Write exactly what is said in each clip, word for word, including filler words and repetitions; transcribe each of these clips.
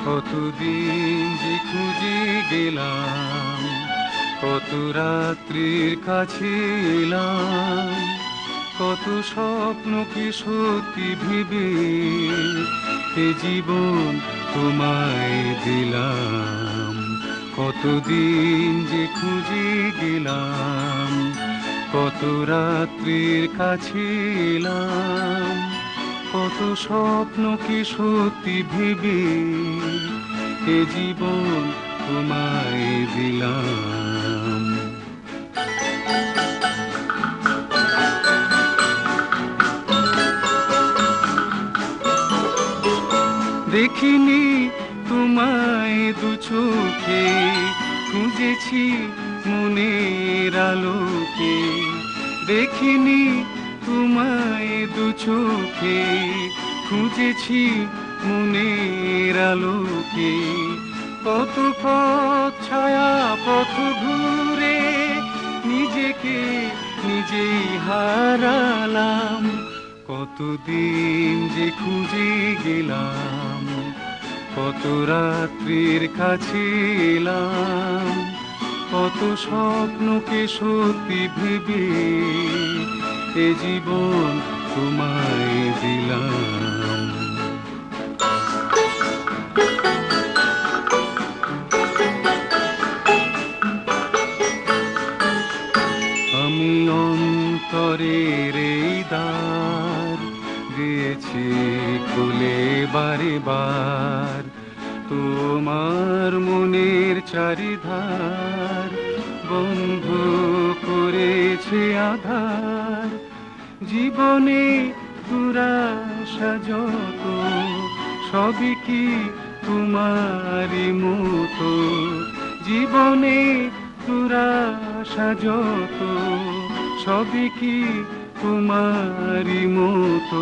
কতদিন যে খুঁজে গেলাম, কত রাত্রির কাছে এলাম, কত স্বপ্ন কি সত্যি ভেবে এ জীবন তোমায় দিলাম। কতদিন যে খুঁজে গেলাম, কত রাত্রির কাছে এলাম, কত স্বপ্ন কি সত্যি ভেবে এ জীবন তোমায় দিলাম। দেখিনি তোমায় দু চোখে, খুঁজেছি মনের আলোকে। দেখিনি তোমায় দু চোখে, খুঁজেছি মনের আলোকে। কত পথ ছায়া পথ ঘুরে নিজেকে নিজেই হারালাম। কতদিন যে খুঁজে গেলাম, কত রাত্রির কাছে এলাম, কত স্বপ্নকে সত্যি ভেবে এ জীবন তোমায় দিলাম। আমি অন্তরের এই দ্বার দিয়েছি খুলে বারে বার, তোমার মনের চারিধার বন্ধ করেছে আধার। জীবনে দুরাশা যত, সবই কি তোমারই মতো। জীবনে দুরাশা যত, সবই কি তোমারই মতো।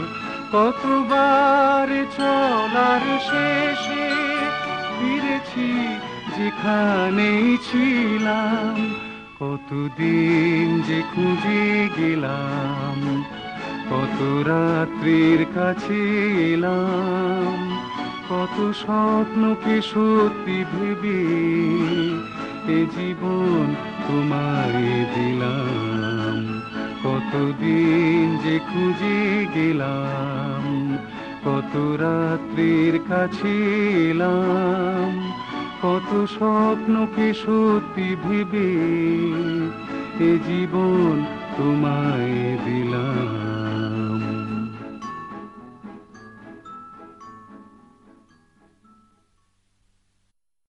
কতবার চলার শেষে ফিরেছি যেখানেই ছিলাম। কতদিন যে খুঁজে গেলাম, কত রাত্রির কাছে এলাম, কত স্বপ্নকে সত্যি ভেবে এ জীবন তোমায় দিলাম। কতদিন যে খুঁজে গেলাম, কত রাত্রির কাছে এলাম, কত স্বপ্নকে সত্যি ভেবে এ জীবন তোমায় দিলাম।